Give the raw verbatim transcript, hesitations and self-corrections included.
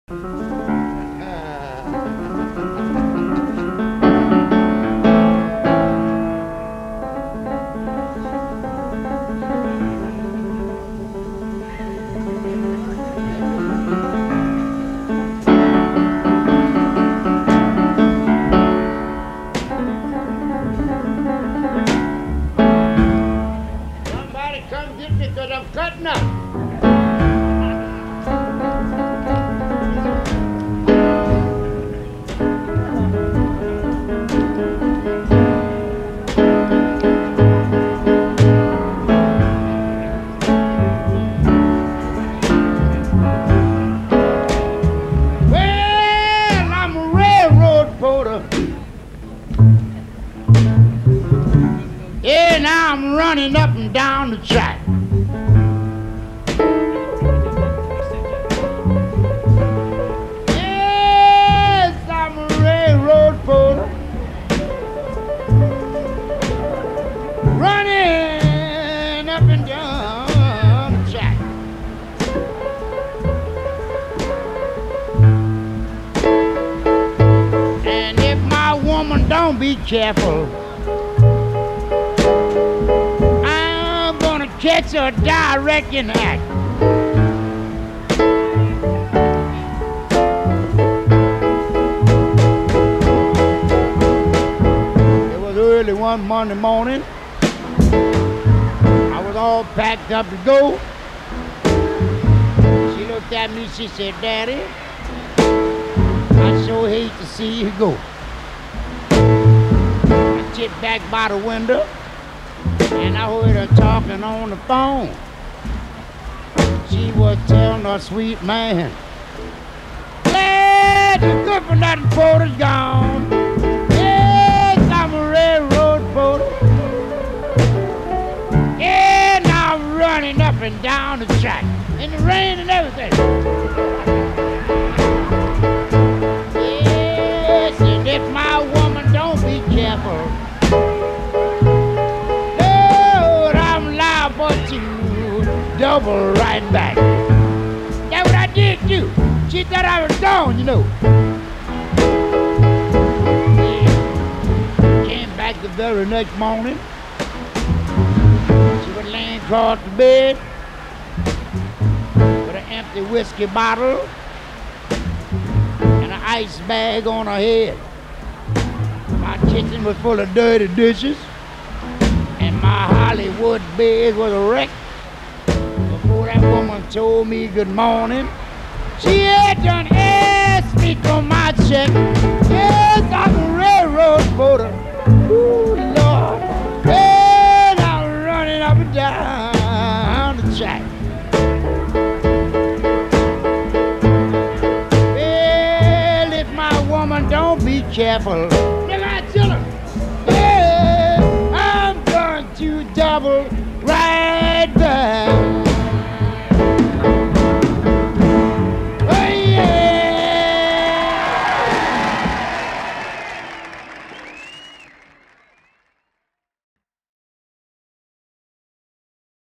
Somebody come get me because I'm cutting up. Well, I'm a railroad porter. Yeah, now I'm running up and down the track. Yes, I'm a railroad porter. Running up and down the track. And if my woman don't be careful, I'm gonna catch her direct in the act. It was early one Monday morning. I was all packed up to go. She looked at me, she said, "Daddy, I sure hate to see you go." I sit back by the window and I heard her talking on the phone. She was telling her sweet man, "Glad the good for nothing porter's gone. Yes, I'm a railroad porter. Yeah, now I'm running up and down the track in the rain and everything. Yes, and if my woman don't be careful, Lord, I'm liable to double right back." That's what I did do. She thought I was gone, you know. Yeah. Came back the very next morning. She was laying across the bed with an empty whiskey bottle and an ice bag on her head. My kitchen was full of dirty dishes and my Hollywood bed was a wreck. Before that woman told me good morning, she had done asked me for my check. Yes, I'm a railroad porter. Ooh, Lord. And I'm running up and down the track. Well, if my woman don't be careful,